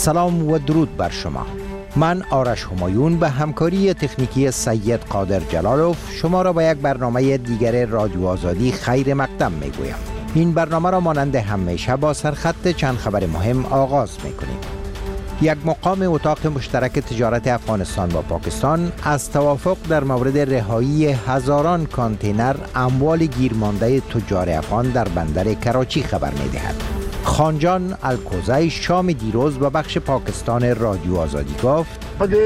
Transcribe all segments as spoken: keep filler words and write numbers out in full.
سلام و درود بر شما. من آرش همایون به همکاری تکنیکی سید قادر جلالوف شما را به یک برنامه دیگر رادیو آزادی خیر مقدم می گویم. این برنامه را مانند همیشه با سرخط چند خبر مهم آغاز می کنیم. یک مقام اتاق مشترک تجارت افغانستان با پاکستان از توافق در مورد رهایی هزاران کانتینر اموال گیرمانده تجار افغان در بندر کراچی خبر می دهد. خانجان الکوزی شام دیروز به بخش پاکستان رادیو آزادی گفت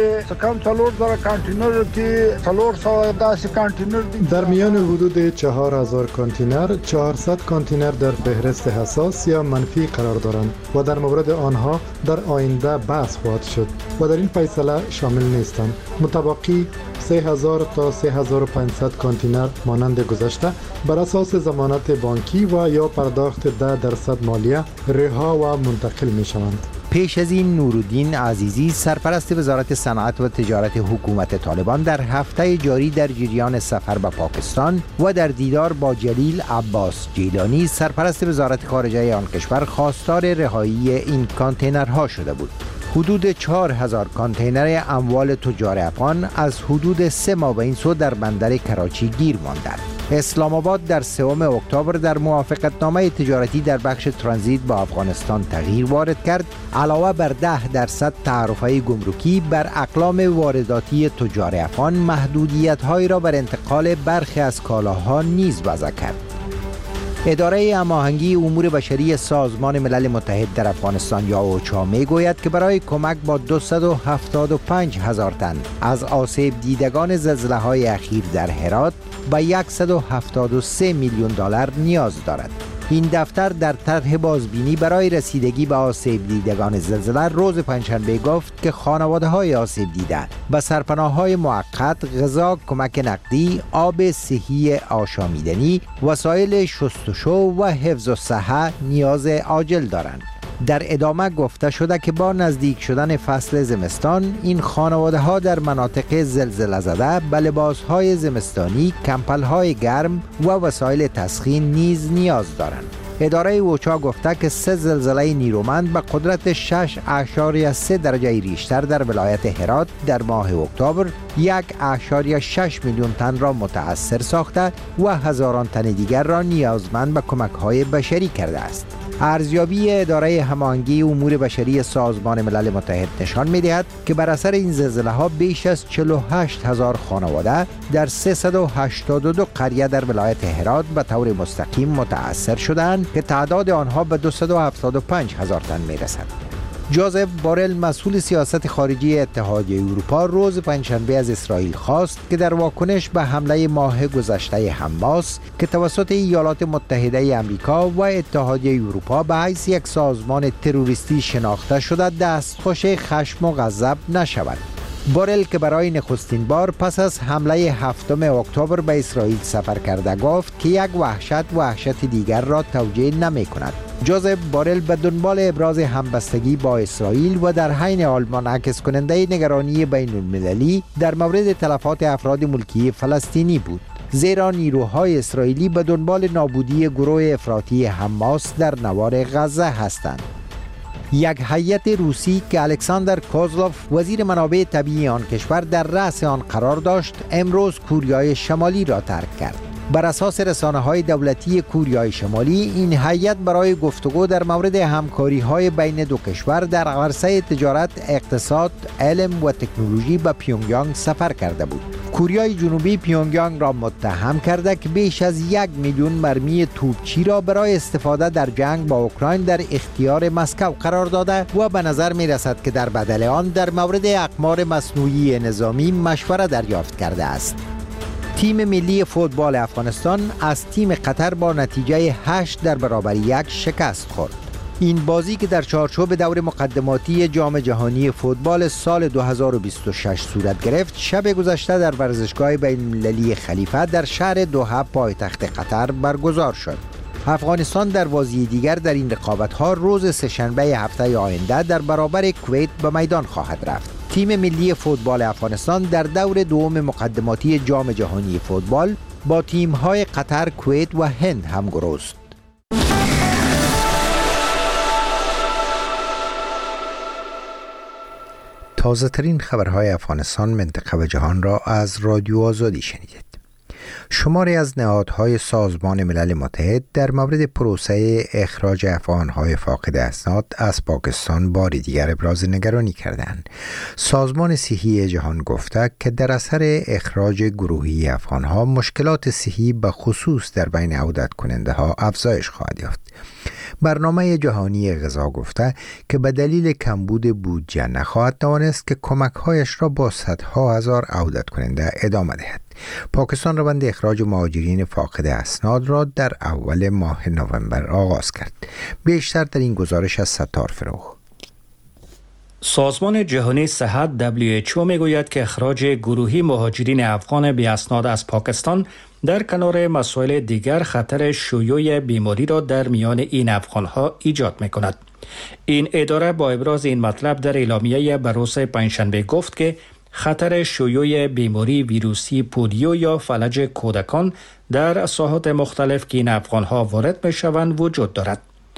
در میان حدود چهار هزار کانتینر چهارصد کانتینر در فهرست حساس یا منفی قرار دارند و در مورد آنها در آینده بحث خواهد شد و در این فیصله شامل نیستند. متبقی سه هزار تا سه هزار و پانصد کانتینر مانند گذشته بر اساس ضمانت بانکی و یا پرداخت ده درصد مالیه رها و منتقل می شوند. پیش از این نورالدین عزیزی سرپرست وزارت صنعت و تجارت حکومت طالبان در هفته جاری در جریان سفر به پاکستان و در دیدار با جلیل عباس جیلانی سرپرست وزارت خارجه آن کشور خواستار رهایی این کانتینرها شده بود. حدود چهار هزار کانتینر اموال تجار افغان از حدود سه ماه به این سو در بندر کراچی گیر ماندند. اسلام آباد در سوم اکتبر در موافقتنامه تجارتی در بخش ترانزیت با افغانستان تغییر وارد کرد. علاوه بر ده درصد تعرفه گمرکی بر اقلام وارداتی تجار افغان محدودیت‌هایی را بر انتقال برخی از کالاها نیز وضع کرد. اداره هماهنگی امور بشری سازمان ملل متحد در افغانستان یا اوچا می گوید که برای کمک با دویست و هفتاد و پنج هزار تن از آسیب دیدگان زلزله های اخیر در هرات به صد و هفتاد و سه میلیون دلار نیاز دارد. این دفتر در طرح بازبینی برای رسیدگی به آسیب دیدگان زلزله روز پنجشنبه گفت که خانواده های آسیب دیده به سرپناه های موقت، غذا، کمک نقدی، آب صحی آشامیدنی، وسایل شستشو و حفظ الصحه نیاز عاجل دارند. در ادامه گفته شده که با نزدیک شدن فصل زمستان این خانواده ها در مناطق زلزله زده به لباس های زمستانی، کمپل های گرم و وسایل تسخین نیز نیاز دارند. اداره اوچا گفته که سه زلزله نیرومند به قدرت شش اشاریه سه درجه ریشتر در ولایت هرات در ماه اکتبر یک اشاریه شش میلیون تن را متاثر ساخته و هزاران تن دیگر را نیازمند به کمک های بشری کرده است. ارزیابی اداره هماهنگی امور بشری سازمان ملل متحد نشان می‌دهد که بر اثر این زلزله ها بیش از چهل و هشت هزار خانواده در سیصد و هشتاد و دو قریه در ولایت هرات به طور مستقیم متاثر شدند که تعداد آنها به دویست و هفتاد و پنج هزار تن می‌رسد. جوزف بورل مسئول سیاست خارجی اتحادیه اروپا روز پنجشنبه از اسرائیل خواست که در واکنش به حمله ماه گذشته حماس که توسط ایالات متحده آمریکا و اتحادیه اروپا به حیث یک سازمان تروریستی شناخته شده دستخوش خشم و غضب نشود. بورل که برای نخستین بار پس از حمله هفتم اکتبر به اسرائیل سفر کرده گفت که یک وحشت وحشت دیگر را توجیه نمی کند. جوزف بورل به دنبال ابراز همبستگی با اسرائیل و در حین حال منعکس کننده نگرانی بین المللی در مورد تلفات افراد ملکی فلسطینی بود، زیرا نیروهای اسرائیلی به دنبال نابودی گروه افراطی حماس در نوار غزه هستند. یک هیئت روسی که الکساندر کوزلوف وزیر منابع طبیعی آن کشور در رأس آن قرار داشت امروز کوریای شمالی را ترک کرد. بر اساس رسانه‌های دولتی کوریای شمالی این هیئت برای گفتگو در مورد همکاری‌های بین دو کشور در عرصه تجارت، اقتصاد، علم و تکنولوژی به پیونگیانگ سفر کرده بود. کره جنوبی پیونگیانگ را متهم کرده که بیش از یک میلیون مرمی توپچی را برای استفاده در جنگ با اوکراین در اختیار مسکو قرار داده و به نظر می رسد که در بدل آن در مورد اقمار مصنوعی نظامی مشوره دریافت کرده است. تیم ملی فوتبال افغانستان از تیم قطر با نتیجه هشت در برابر یک شکست خورد. این بازی که در چارچوب دور مقدماتی جام جهانی فوتبال سال دو هزار و بیست و شش صورت گرفت، شب گذشته در ورزشگاه بین المللی خلیفه در شهر دوحه پایتخت قطر برگزار شد. افغانستان در بازی دیگر در این رقابت‌ها روز سه‌شنبه هفته آینده در برابر کویت به میدان خواهد رفت. تیم ملی فوتبال افغانستان در دور دوم مقدماتی جام جهانی فوتبال با تیم‌های قطر، کویت و هند همگرو است. تازه ترین خبرهای افغانستان، منطقه و جهان را از رادیو آزادی شنیدید. شماری از نهادهای سازمان ملل متحد در مورد پروسه اخراج افغانهای فاقد اسناد از پاکستان باری دیگر ابراز نگرانی کردند. سازمان صحی جهان گفته که در اثر اخراج گروهی افغانها مشکلات صحی به خصوص در بین عودت کننده ها افزایش خواهد یافت. برنامه جهانی غذا گفته که به دلیل کمبود بودجه نخواهد توانست که کمک‌هایش را با صدها هزار عودت کننده ادامه دهد. پاکستان روند اخراج مهاجرین فاقد اسناد را در اول ماه نوامبر آغاز کرد. بیشتر در این گزارش از ستار فروغ. سازمان جهانی صحت دبلیو اچ او میگوید که اخراج گروهی مهاجرین افغان بی اسناد از پاکستان در کنار مسائل دیگر خطر شیوع بیماری را در میان این افغانها ایجاد می کند. این اداره با ابراز این مطلب در اعلامیه به روز پنجشنبه گفت که خطر شیوع بیماری ویروسی پولیو یا فلج کودکان در ساحات مختلف که این افغانها وارد می شوند وجود دارد.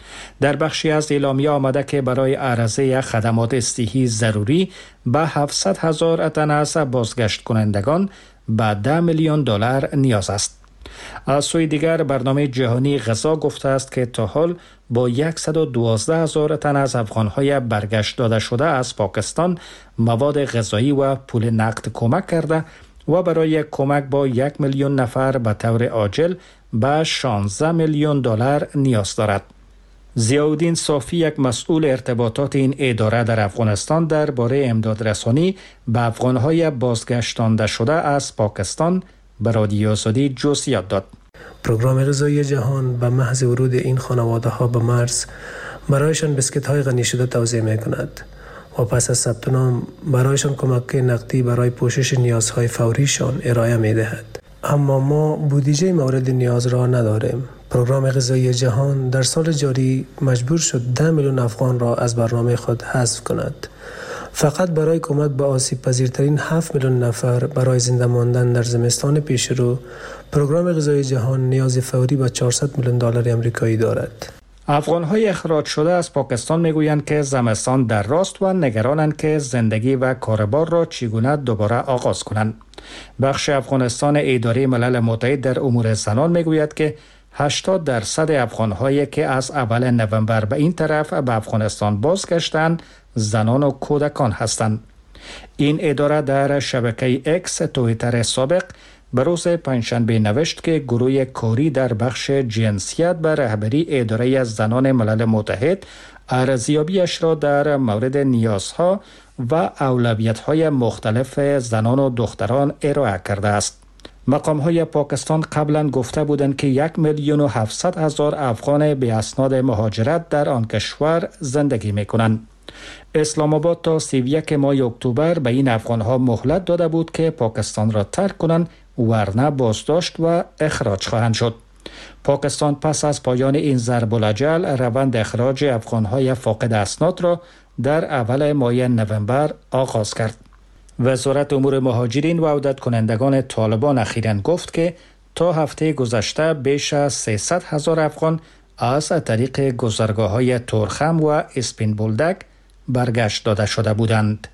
در بخشی از اعلامیه آمده که برای عرضه خدمات صحی ضروری به هفتصد هزار تن از بازگشت کنندگان به ده میلیون دلار نیاز است. از سوی دیگر برنامه جهانی غذا گفته است که تا حال با صد و دوازده هزار تن از افغانهای برگشت داده شده از پاکستان مواد غذایی و پول نقد کمک کرده و برای کمک با یک میلیون نفر به طور عاجل به شانزده میلیون دلار نیاز دارد. ضیاءالدین صافی، یک مسئول ارتباطات این اداره در افغانستان، درباره امدادرسانی به افغانهای بازگشتانده شده از پاکستان به رادیو آزادی جزئیات داد. پروگرام غذایی جهان به محض ورود این خانواده ها به مرز برایشان بسکت های غنی شده توزیع می کند و پس از ثبت نام برایشان کمک نقدی برای پوشش نیازهای فوریشان ارائه می دهد. اما ما بودجه مورد نیاز را نداریم. پروگرام غذایی جهان در سال جاری مجبور شد ده میلیون افغان را از برنامه خود حذف کند. فقط برای کمک به آسیب پذیرترین هفت میلیون نفر برای زنده ماندن در زمستان پیش رو، پروگرام غذایی جهان نیاز فوری به چهارصد میلیون دلار آمریکایی دارد. افغان‌های اخراج شده از پاکستان میگویند که زمستان در راست و نگرانند که زندگی و کاربار را چگونه دوباره آغاز کنند. بخش افغانستان اداره ملل متحد در امور زنان میگوید که هشتاد درصد افغان‌هایی که از اول نوامبر به این طرف به افغانستان بازگشتند زنان و کودکان هستند. این اداره در شبکه اکس توییتر سابق به روز پنجشنبه نوشت که گروه کاری در بخش جنسیت به رهبری اداره زنان ملل متحد ارزیابیش را در مورد نیازها و اولویت‌های مختلف زنان و دختران ارائه کرده است. مقام‌های پاکستان قبلا گفته بودند که یک میلیون و هفتصد هزار افغان به اسناد مهاجرت در آن کشور زندگی می‌کنند. اسلام آباد تا سی و یک ماه اکتبر به این افغان‌ها مهلت داده بود که پاکستان را ترک کنند، ورنه بازداشت و اخراج خواهند شد. پاکستان پس از پایان این ضرب الاجل روند اخراج افغان‌های فاقد اسناد را در اول ماه نوامبر آغاز کرد. وزارت امور مهاجرین و عودت کنندگان طالبان اخیراً گفت که تا هفته گذشته بیش از سیصد هزار افغان از طریق گذرگاه‌های تورخم و اسپین بولدک برگشت داده شده بودند.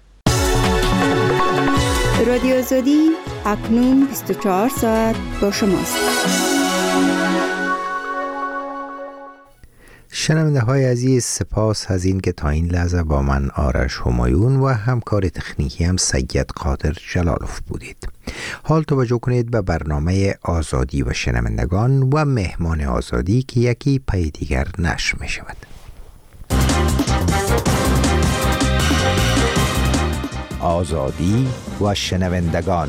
رادیو آزادی اکنون بیست و چهار ساعت با شماست. شنونده های عزیز، سپاس از این که تا این لحظه با من آرش همایون و همکار تکنیکی هم سید قادر جلالوف بودید. حال توجه کنید به برنامه آزادی و شنوندگان و مهمان آزادی که یکی پای دیگر نشر می شود. آزادی و شنوندگان.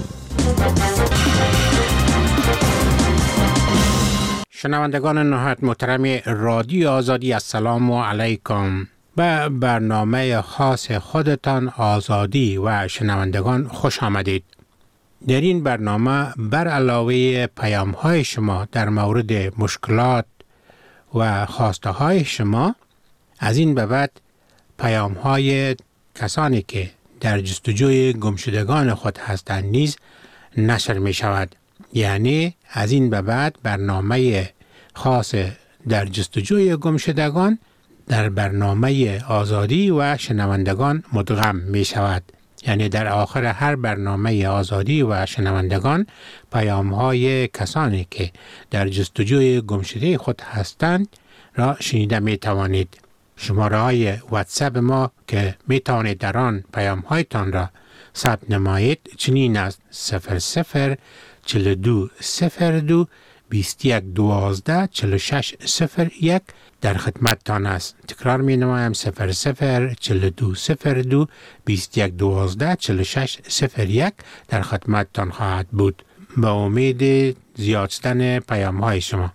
شنوندگان نهایت محترم رادیو آزادی، السلام علیکم. به برنامه خاص خودتان آزادی و شنوندگان خوش آمدید. در این برنامه بر علاوه پیام های شما در مورد مشکلات و خواسته های شما، از این به بعد پیام های کسانی که در جستجوی گمشدگان خود هستند نیز نشر می شود. یعنی از این به بعد برنامه خاص در جستجوی گمشدگان در برنامه آزادی و شنوندگان مدغم می شود. یعنی در آخر هر برنامه آزادی و شنوندگان پیام های کسانی که در جستجوی گمشده خود هستند را شنیده می توانید. شماره های واتساپ ما که می توانید در آن پیام هایتان را ثبت نمایید چنین است: صفر صفر چهل و دو صفر دو بیست و یک دوازده چهل و شش صفر یک در خدمتتان است. تکرار می نمایم: صفر صفر چهل و دو صفر دو بیست و یک دوازده چهل و شش صفر یک در خدمتتان خواهد بود. با امید زیاد شدن پیام های شما.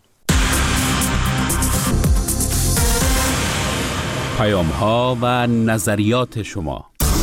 پیام ها و نظریات شما.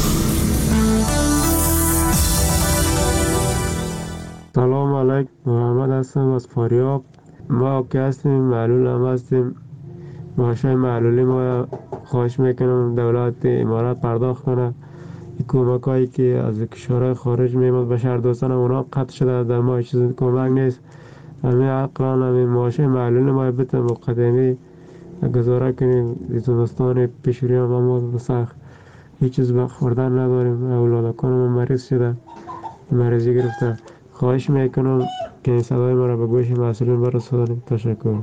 سلام علیکم، محمد هستم از فاریاب. ما که هستیم معلول هم هستیم. معاشای معلولی ما خواهش میکنم دولت امارات پرداخت کنه. کمک هایی که از کشورهای خارج میمد به شهر دوستان اونا قطع شده، در ما چیز کمک نیست. همین عقلان همین معاشای معلولی ما بتن مقدمی گزاره کنیم. زمستان پیشوری هم ما سخت هیچ چیز به خوردن نداریم. اولادکان ما مریض شده، مریضی گرفتن. خواهش میکنم که صدای ما را به گوش مسئولین برسانید. تشکر.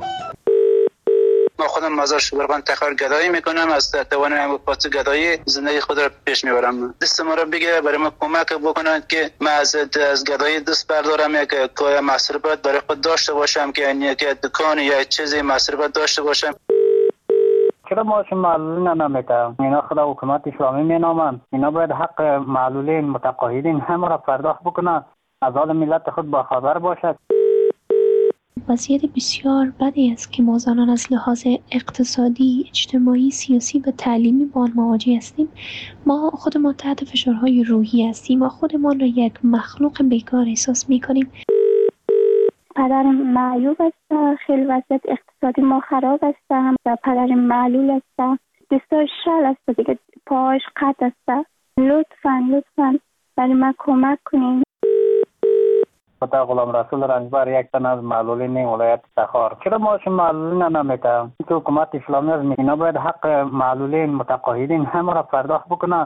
ما خودم مزار شبرغان تخار گدایی میکنم، از توانم پاس گدایی زندگی خود را پیش میبرم. دست ما را بگیره، برای ما کمک بکنند که ما از از گدایی دست بردارم، یک کار مصرفات برای خود داشته باشم، که یعنی یک دکان یا چیزی مصرفات داشته باشم. چرا معاش معلولین نمیکنن؟ اینا خدا حکومت اسلامی مینامند. اینا باید حق معلولین متقاعدین همه را پرداخت بکنند، از حال ملت خود با خبر باشد. وضعیت بسیار بدی است که ما زنان از لحاظ اقتصادی، اجتماعی، سیاسی و تعلیمی با آن مواجه هستیم. ما خودمان تحت فشارهای روحی هستیم. ما خودمان را یک مخلوق بیکار احساس می‌کنیم. پدر معیوب است، خیلی وضعیت اقتصادی ما خراب است. هم پدر معلول است، دستاش شل است دیگه، پاش قطع است. لطفاً لطفاً برای من کمک کنین. خدا غلام رسول رنجبر یک تن از معلولین ولایت تخار. چرا معاش معلولین نمیکنن؟ که حکومت اسلامی از اینا باید حق معلولین متقاعدین همه را پرداخت بکنن.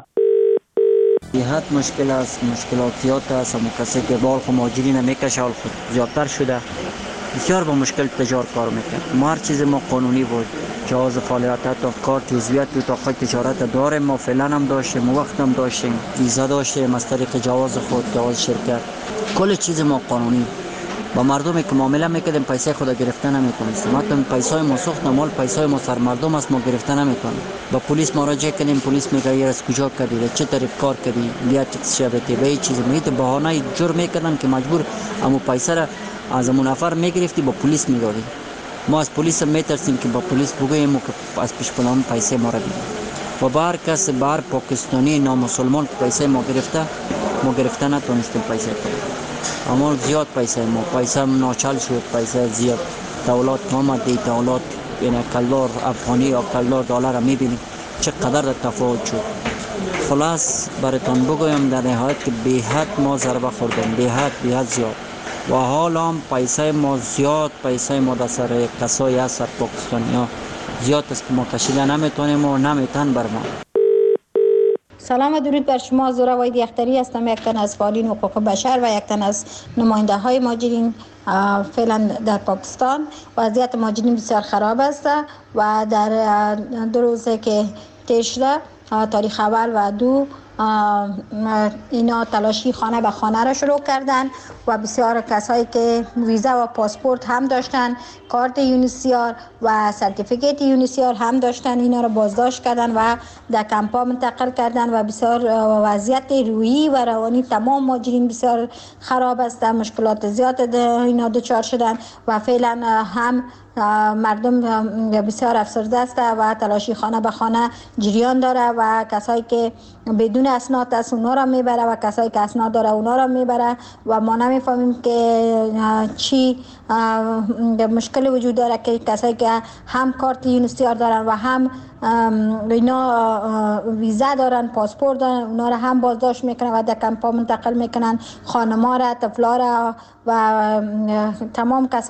حد مشکل است، مشکلات زیاد است. همون کسی که بال خو ماجری نمیکشه حال خود زیادتر شده، بسیار با مشکل تجار کار میکنه. ما هر چیز ما قانونی بود، جواز فعالیت تا کارت عضویت تو تا تجارت داریم. ما فعلا هم داشتیم، وقت هم داشتیم، ویزا داشتیم از طریق جواز خود، جواز شرکت، کل چیز ما قانونی. با مردمی که معامله میکردیم پیسه خود گرفتن نمیتونستیم. حتی پیسای ما سوخت مال پیسای ما سر مردم است، ما گرفتن نمیتونیم. با پلیس مراجعه کردیم، پلیس میگه یه از کجا کردی، چه طریق کار کردی، بیا تکس شبته به چیز میته بهانه جور میکردن که مجبور امو پیسه را از امو نفر میگرفتی با پلیس میدادی. ما از پلیس میترسیم که با پلیس بگوییم که از پیش پلان پیسه ما را بگیر. و بار کس بار پاکستانی نامسلمان پیسه ما گرفته، ما گرفته نتونستیم پیسه کنیم. اما زیاد پیسه ما پیسه ناچل شد، پیسه زیاد. دولت کامت دی دولت یعنی کلدار افغانی یا کلدار دلار را میبینیم چقدر تفاوت شد. خلاص براتون بگویم در نهایت که به حد ما ضربه خوردیم، به حد به حد زیاد. و حالا هم پیسه ما زیاد، پیسه ما در سر کسایی هست سر پاکستانی ها زیاد است که ما کشیده نمیتونیم و نمیتن بر ما. سلام و درود بر شما. زورا وحیدی اختری هستم، یک تن از فعالین حقوق بشر و یک تن از نماینده های مهاجرین فعلا در پاکستان. وضعیت مهاجرین بسیار خراب است و در دو روزه که طی شده، تاریخ اول و دو، اینا تلاشی خانه به خانه را شروع کردن و بسیار کسایی که ویزا و پاسپورت هم داشتن، کارت یونیسیار و سرتیفیکیت یونیسیار هم داشتن، اینا را بازداشت کردن و در کمپا منتقل کردن و بسیار وضعیت روحی و روانی تمام مهاجرین بسیار خراب است. مشکلات زیاد اینا دچار شدن و فعلا هم مردم بسیار افسرده است و تلاشی خانه به خانه جریان داره و کسایی که بدون اسناد است اونا را میبره و کسایی که اسناد داره اونا را میبره و ما نمیفهمیم که چی مشکل وجود داره که کسایی که هم کارت یونیسیار دارن و هم اینا ویزا دارن، پاسپورت دارن، اونا را هم بازداشت میکنن و در کمپا منتقل میکنن، خانما را، طفلا را و تمام کسایی